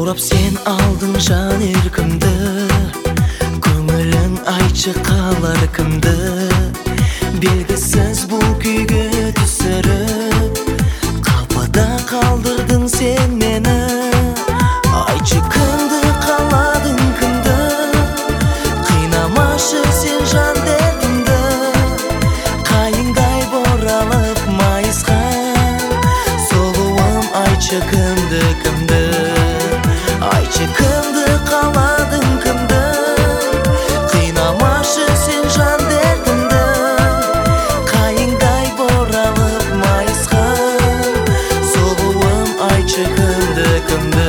Жаурап сен алдың жан еркімді, көңілің айтшы қалар кімді. Белгісіз бұл күйге түсіріп, қапада қалдырдың сен мені. Айтшы кімді қаладың кімді, қинамашы сен жан дертімді. Қайыңдай боралып майысқан сұлуым, айтшы кімді кімді. Айтшы кімді қаладың кімді, қинамашы сен жан дертімді. Қайыңдай боралып майысқан сұлуым, айтшы кімді кімді.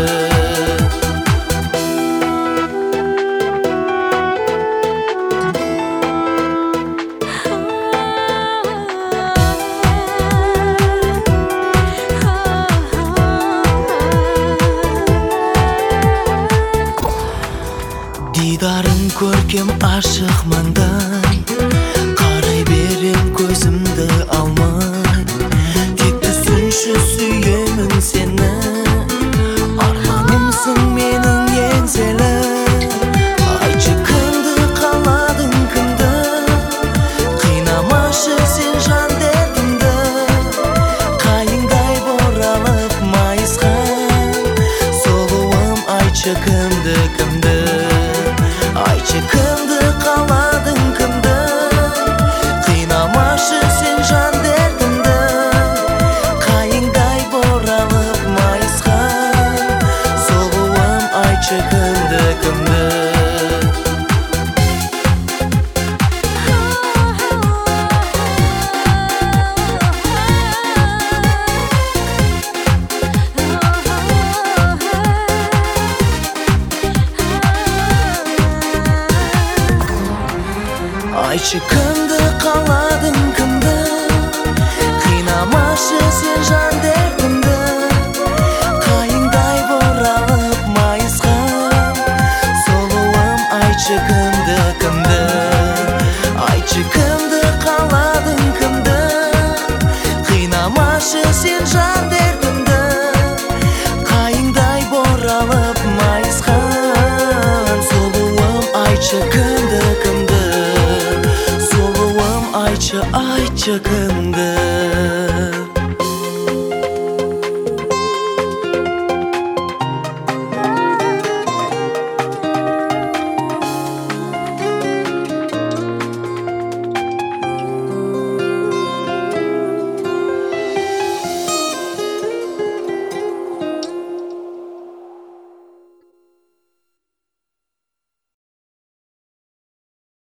Дидарың көркем ашық маңдай, қарай берем көзімді алмай. Тек түсінші сүйемін сені, арманымсың менің еңселі. Айтшы кімді қаладың кімді, қинамашы сен жан дертімді. Қайыңдай боралып майысқан сұлуым, айтшы кімді кімді. Айтшы кімді қаладың кімді, қинамашы сен жан дертімді. Қайыңдай боралып майысқан сұлуым, айтшы кімді кімді. Айтшы кімді қаладың кімді, қинамашы сен жан дертімді. Қайыңдай боралып майысқан сұлуым, айтшы кімді кімді. Айтшы кімді қаладың кімді, қинамашы сен жан дертімді. Қайыңдай боралып майысқан сұлуым, айтшы кімді кімді. Айтшы кімді.